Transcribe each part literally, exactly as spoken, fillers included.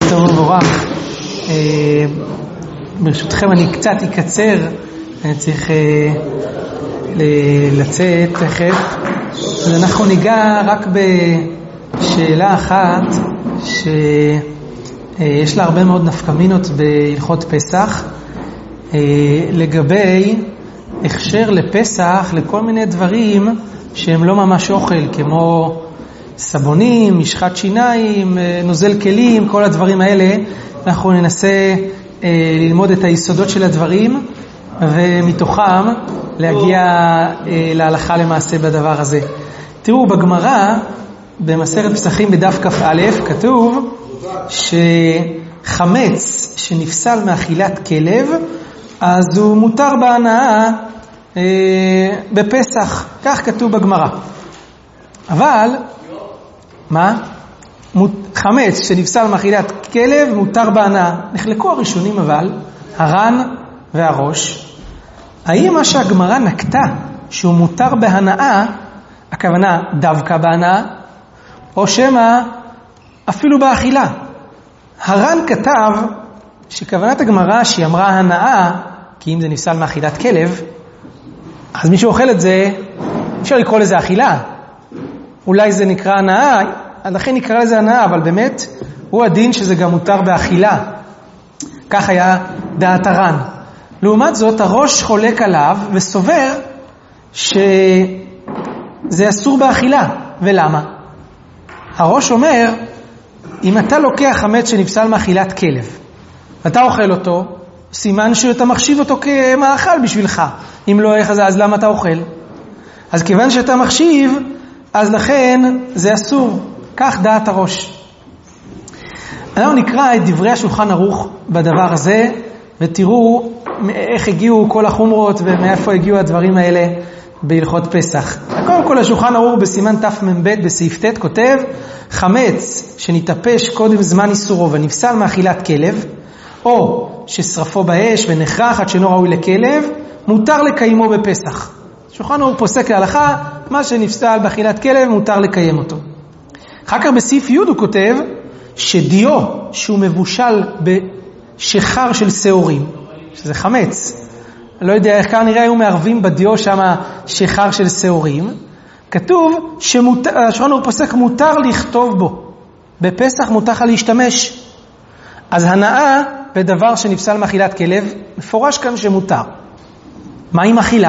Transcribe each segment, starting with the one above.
טוב מבורך. ברשותכם אני קצת אקצר, אני צריך לצאת תכף. אז אנחנו ניגע רק בשאלה אחת שיש לה הרבה מאוד נפקמינות בהלכות פסח, לגבי הכשר לפסח לכל מיני דברים שהם לא ממש אוכל, כמו סבונים, משחת שיניים, נוזל כלים, כל הדברים האלה. אנחנו ננסה אה, ללמוד את היסודות של הדברים ומתוכם להגיע אה, להלכה למעשה בדבר הזה. תראו, בגמרא במסכת פסחים בדף כ"א כתוב שחמץ שנפסל מאכילת כלב אז הוא מותר בהנאה אה, בפסח, כך כתוב בגמרא. אבל מה? חמץ שנפסל מאכילת כלב מותר בהנאה. נחלקו הראשונים אבל, הר"ן והראש, האם מה שהגמרא נקטה שהוא מותר בהנאה, הכוונה דווקא בהנאה, או שמה אפילו באכילה? הר"ן כתב שכוונת הגמרא שהיא אמרה הנאה, כי אם זה נפסל מאכילת כלב, אז מי שאוכל את זה, אפשר לקרוא לזה אכילה. אולי זה נקרא הנאה, לכן נקרא לזה הנאה, אבל באמת הוא הדין שזה גם מותר באכילה. כך היה דעת הר"ן. לעומת זאת, הראש חולק עליו וסובר שזה אסור באכילה. ולמה? הראש אומר, אם אתה לוקח חמץ שנפסל מאכילת כלב, אתה אוכל אותו, סימן שאתה מחשיב אותו כמאכל בשבילך. אם לא איך, אז למה אתה אוכל? אז כיוון שאתה מחשיב, אז לכן זה אסור. כך דעת הראש. אנחנו נקרא את דברי השולחן ערוך בדבר הזה, ותראו איך הגיעו כל החומרות ומאיפה הגיעו הדברים האלה בהלכות פסח. קודם כל השולחן ערוך בסימן תמ"ב בסעיף ט' כותב, חמץ שנתאפש קודם זמן איסורו ונפסל מאכילת כלב, או ששרפו באש ונחרח עד שאינו ראוי לכלב, מותר לקיימו בפסח. השולחן ערוך פוסק להלכה, מה שנפסל באכילת כלב מותר לקיים אותו. אחר כך בסעיף י' הוא כותב שדיו שהוא מבושל בשחר של שעורים, שזה חמץ, לא יודע איך כאן נראה היו מערבים בדיו שם שחר של שעורים, כתוב שהשולחן ערוך פוסק מותר לכתוב בו, בפסח מותר להשתמש. אז הנאה בדבר שנפסל מאכילת כלב, מפורש כאן שמותר. מה עם אכילה?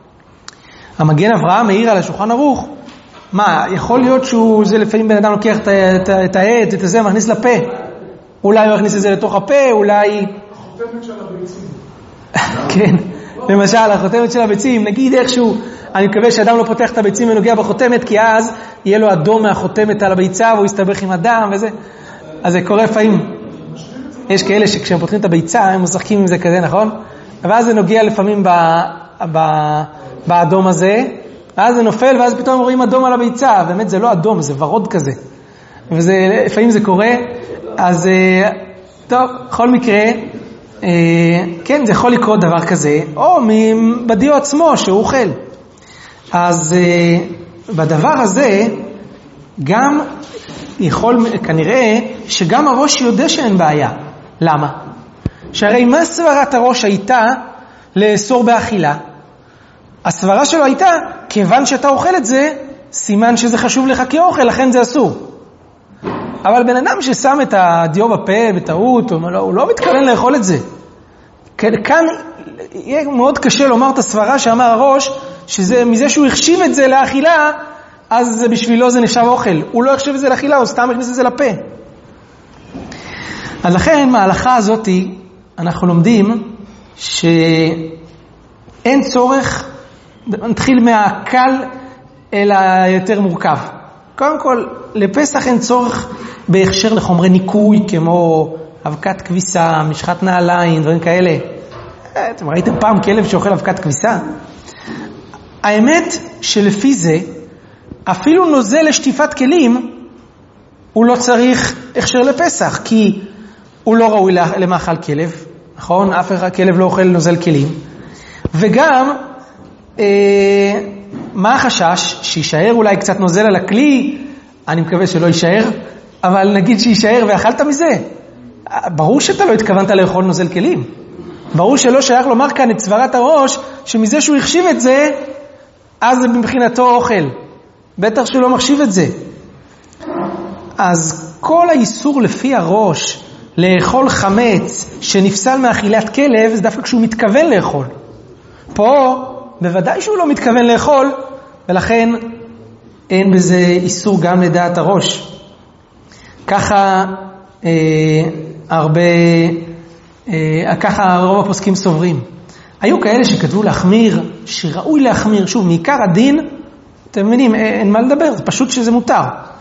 המגן אברהם העיר על השולחן ערוך, מה, יכול להיות שהוא, זה לפעמים בן אדם לוקח את, את, את העט, את זה, מכניס לפה. אולי הוא יכניס את זה לתוך הפה, אולי... החותמת של הביצים. כן, למשל, החותמת של הביצים, נגיד איכשהו, אני מקווה שאדם לא פותח את הביצים ונוגע בחותמת, כי אז יהיה לו אדום מהחותמת על הביצה, והוא יסתבך עם הדם וזה. אז זה קורה לפעמים. יש כאלה שכשהם פותחים את הביצה, הם משחקים עם זה כזה, נכון? ואז זה נוגע לפעמים ב, ב, באדום הזה, ואז זה נופל, ואז פתאום רואים אדום על הביצה. באמת זה לא אדום, זה ורוד כזה. וזה, לפעמים זה קורה. אז, טוב, בכל מקרה, כן, זה יכול לקרות דבר כזה, או בדיו עצמו שהוא אוכל. אז בדבר הזה, גם יכול, כנראה, שגם הראש יודע שאין בעיה. למה? שהרי מה סברת הראש הייתה לאסור באכילה? הסברה שלו הייתה, כיוון שאתה אוכל את זה, סימן שזה חשוב לך כאוכל, לכן זה אסור. אבל בן אדם ששם את הדיו בפה בטעות, הוא לא, הוא לא מתכוון לאכול את זה. כאן יהיה מאוד קשה לומר את הסברה שאמר הראש, שמזה שהוא החשיב את זה לאכילה, אז בשבילו זה נחשב אוכל. הוא לא החשיב את זה לאכילה, הוא סתם הכניס את זה לפה. אז לכן, מההלכה הזאת, אנחנו לומדים שאין צורך, נתחיל מהקל אל היותר מורכב. קודם כל, לפסח אין צורך בהכשר לחומרי ניקוי, כמו אבקת כביסה, משחת נעליים, דברים כאלה. אתם ראיתם פעם כלב שאוכל אבקת כביסה? האמת שלפי זה, אפילו נוזל לשטיפת כלים, הוא לא צריך הכשר לפסח, כי הוא לא ראוי למאכל כלב, נכון? אף אחד כלב לא אוכל נוזל כלים. וגם, אה, מה החשש? שישאר אולי קצת נוזל על הכלי, אני מקווה שלא יישאר, אבל נגיד שישאר ואכלת מזה. ברור שאתה לא התכוונת לאכול נוזל כלים. ברור שלא שייך לומר כאן את סברת הראש, שמזה שהוא החשיב את זה, אז זה מבחינתו אוכל. בטח שהוא לא מחשיב את זה. אז כל האיסור לפי הראש, לאכול חמץ שנפסל מאכילת כלב, זה דווקא כשהוא מתכוון לאכול. פה, בוודאי שהוא לא מתכוון לאכול, ולכן אין בזה איסור גם לדעת הראש. ככה אה, הרבה, אה, ככה רוב הפוסקים סוברים. היו כאלה שכתבו להחמיר, שראוי להחמיר, שוב, מעיקר הדין, אתם מבינים, אין מה לדבר, זה פשוט שזה מותר.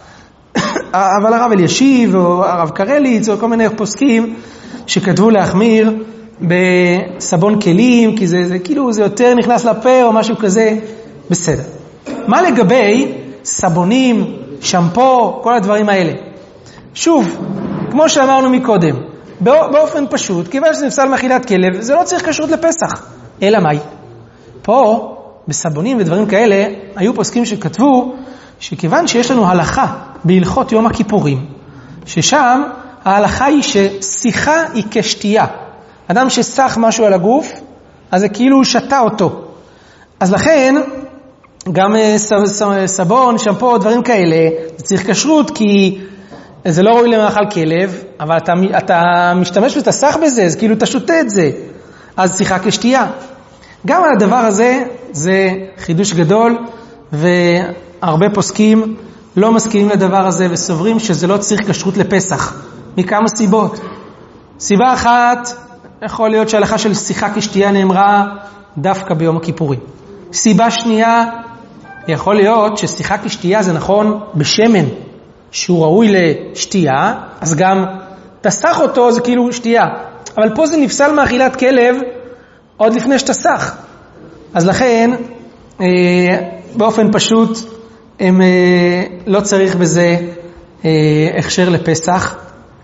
אבל הרב אלישיב, או הרב קרליץ, או כל מיני פוסקים, שכתבו להחמיר בסבון כלים, כי זה, זה כאילו זה יותר נכנס לפה, או משהו כזה, בסדר. מה לגבי סבונים, שמפו, כל הדברים האלה? שוב, כמו שאמרנו מקודם, באופן פשוט, כיוון שזה נפסל מאכילת כלב, זה לא צריך כשרות לפסח. אלא מאי? פה, בסבונים ודברים כאלה, היו פוסקים שכתבו, שכיוון שיש לנו הלכה בהלכות יום הכיפורים, ששם ההלכה היא ששיחה היא כשתייה. אדם ששח משהו על הגוף, אז זה כאילו הוא שתה אותו. אז לכן, גם סבון, שמפו, דברים כאלה, זה צריך כשרות, כי זה לא ראוי למאכל כלב, אבל אתה, אתה משתמש ואתה שח בזה, אז כאילו אתה שותה את זה. אז שיחה כשתייה. גם על הדבר הזה, זה חידוש גדול, והרבה פוסקים לא מסכימים לדבר הזה, וסוברים שזה לא צריך כשרות לפסח. מכמה סיבות. סיבה אחת, יכול להיות שההלכה של שיחה כשתייה נאמרה דווקא ביום הכיפורים. סיבה שנייה, יכול להיות ששיחה כשתייה זה נכון בשמן, שהוא ראוי לשתייה, אז גם תסח אותו זה כאילו שתייה. אבל פה זה נפסל מאכילת כלב עוד לפני שתסח. אז לכן, אה, באופן פשוט, הם, אה, לא צריך בזה אה, הכשר לפסח.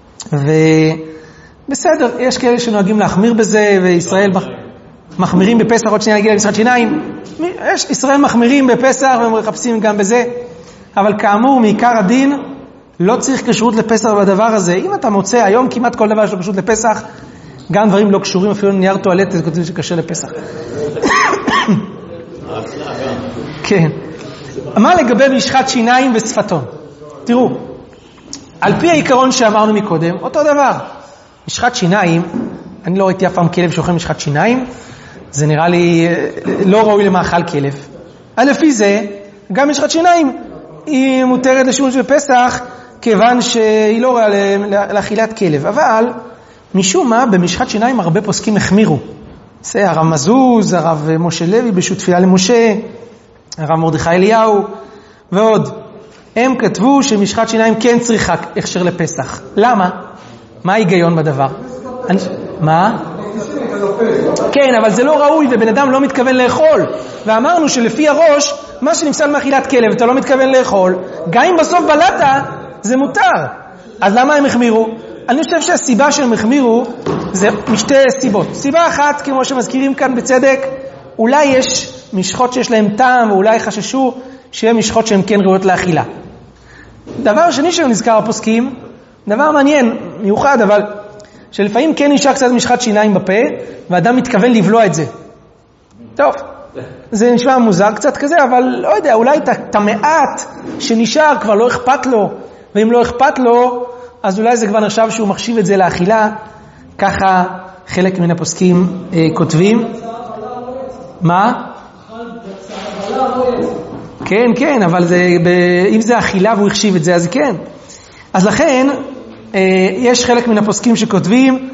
ובסדר, יש כאלה שנוהגים להחמיר בזה, וישראל מח... מחמירים בפסח, עוד שנייה נגיע למשחת שיניים. יש, ישראל מחמירים בפסח ומחפשים גם בזה. אבל כאמור, מעיקר הדין, לא צריך כשרות לפסח בדבר הזה. אם אתה מוצא, היום כמעט כל דבר יש לו כשרות לפסח, גם דברים לא קשורים, אפילו נייר טואלט, זה כותב שקשה לפסח. כן. מה לגבי משחת שיניים ושפתון? תראו, על פי העיקרון שאמרנו מקודם, אותו דבר. משחת שיניים, אני לא ראיתי אף פעם כלב שאוכל משחת שיניים, זה נראה לי לא ראוי למאכל כלב. על לפי זה, גם משחת שיניים היא מותרת לשימוש בפסח, כיוון שהיא לא רואה לאכילת כלב. אבל משום מה, במשחת שיניים הרבה פוסקים החמירו. זה הרב מזוז, הרב משה לוי בשעות תפילה למשה, הרב מרדכי אליהו ועוד. הם כתבו שמשחת שיניים כן צריכה הכשר לפסח. למה? מה ההיגיון בדבר? אני... מה? כן, אבל זה לא ראוי ובן אדם לא מתכוון לאכול. ואמרנו שלפי הראש, מה שנפסל מאכילת כלב, אתה לא מתכוון לאכול, גם אם בסוף בלטה, זה מותר. אז למה הם החמירו? אני חושב שהסיבה שהם החמירו זה משתי סיבות. סיבה אחת, כמו שמזכירים כאן בצדק, אולי יש משחות שיש להם טעם, ואולי חששו שיהיה משחות שהן כן ראויות לאכילה. דבר שני שנזכר הפוסקים, דבר מעניין, מיוחד, אבל שלפעמים כן נשאר קצת משחת שיניים בפה, ואדם מתכוון לבלוע את זה. טוב, זה נשמע מוזר קצת כזה, אבל לא יודע, אולי את המעט שנשאר כבר לא אכפת לו, ואם לא אכפת לו, אז אולי זה כבר נחשב שהוא מחשיב את זה לאכילה. ככה חלק מן הפוסקים אה, כותבים. מה? כן, כן, אבל זה, ב, אם זה אכילה והוא החשיב את זה, אז כן. אז לכן, אה, יש חלק מן הפוסקים שכותבים,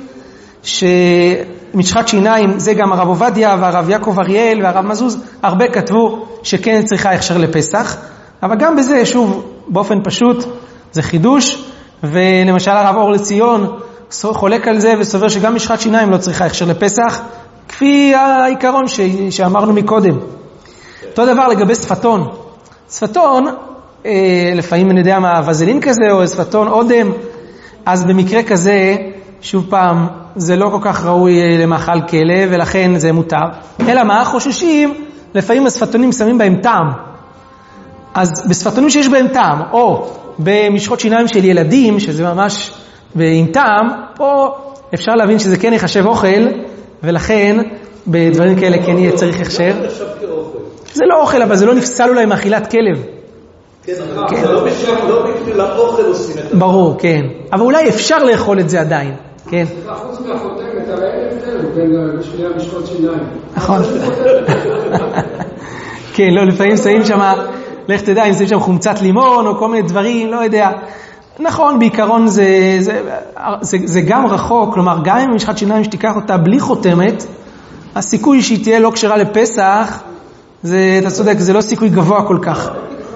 שמשחת שיניים, זה גם הרב עובדיה והרב יעקב אריאל והרב מזוז, הרבה כתבו שכן צריכה הכשר לפסח, אבל גם בזה, שוב, באופן פשוט, זה חידוש, ולמשל הרב אור לציון חולק על זה וסובר שגם משחת שיניים לא צריכה הכשר לפסח, כפי העיקרון ש... שאמרנו מקודם. אותו דבר לגבי שפתון. שפתון, אה, לפעמים אני יודע מה, וזלין כזה או שפתון אודם, אז במקרה כזה, שוב פעם, זה לא כל כך ראוי למאכל כלב, ולכן זה מותר. אלא מה? חוששים, לפעמים השפתונים שמים בהם טעם. אז בשפתונים שיש בהם טעם, או במשחות שיניים של ילדים, שזה ממש עם טעם, פה אפשר להבין שזה כן יחשב אוכל, ולכן בדברים כאלה כן יהיה צריך הכשר. זה לא אוכל, אבל זה לא נפסל אולי מאכילת כלב. כן, זה לא בשביל האוכל עושים את זה. ברור, כן. אבל אולי אפשר לאכול את זה עדיין, כן. חוץ מהחותמת, הרי אין הבדל בין בשבילי המשחות שיניים. נכון. כן, לא, לפעמים שמים שם, לך תדע, אם שמים שם חומצת לימון או כל מיני דברים, לא יודע. נכון, בעיקרון זה, זה, זה, זה גם רחוק, כלומר, גם אם משחת שיניים שתיקח אותה בלי חותמת, הסיכוי שהיא תהיה לא כשרה לפסח, זה, אתה צודק, זה לא סיכוי גבוה כל כך.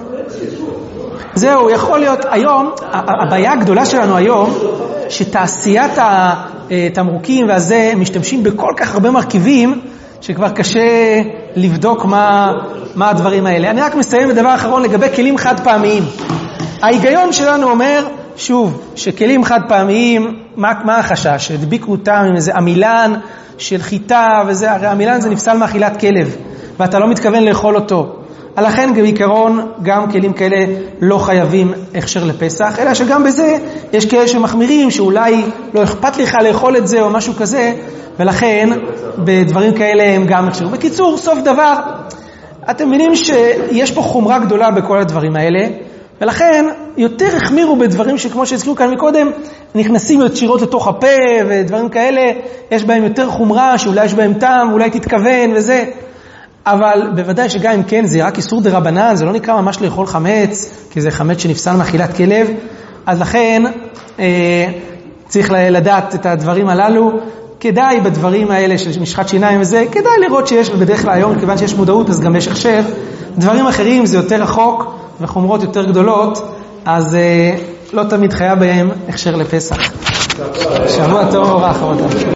זהו, יכול להיות, היום, הבעיה הגדולה שלנו היום, שתעשיית התמרוקים והזה, משתמשים בכל כך הרבה מרכיבים, שכבר קשה לבדוק מה, מה הדברים האלה. אני רק מסיים בדבר אחרון לגבי כלים חד פעמיים. ההיגיון שלנו אומר, שוב, שכלים חד פעמיים, מה, מה החשש? הדביקו אותם עם איזה עמילן של חיטה וזה, הרי עמילן זה נפסל מאכילת כלב, ואתה לא מתכוון לאכול אותו. לכן בעיקרון גם כלים כאלה לא חייבים הכשר לפסח, אלא שגם בזה יש כאלה שמחמירים שאולי לא אכפת לך לאכול את זה או משהו כזה, ולכן בדברים כאלה הם גם הכשר. בקיצור, סוף דבר, אתם מבינים שיש פה חומרה גדולה בכל הדברים האלה, ולכן יותר החמירו בדברים שכמו שהזכירו כאן מקודם, נכנסים ישירות לתוך הפה ודברים כאלה, יש בהם יותר חומרה שאולי יש בהם טעם, אולי תתכוון וזה. אבל בוודאי שגם אם כן, זה רק איסור דרבנן, זה לא נקרא ממש לאכול חמץ, כי זה חמץ שנפסל מאכילת כלב, אז לכן אה, צריך לדעת את הדברים הללו, כדאי בדברים האלה של משחת שיניים וזה, כדאי לראות שיש, בדרך כלל היום, כיוון שיש מודעות, אז גם יש הכשר. דברים אחרים זה יותר רחוק, וחומרות יותר גדולות, אז אה, לא תמיד חייב בהם הכשר לפסח. שבוע טוב, אורח, חמודה.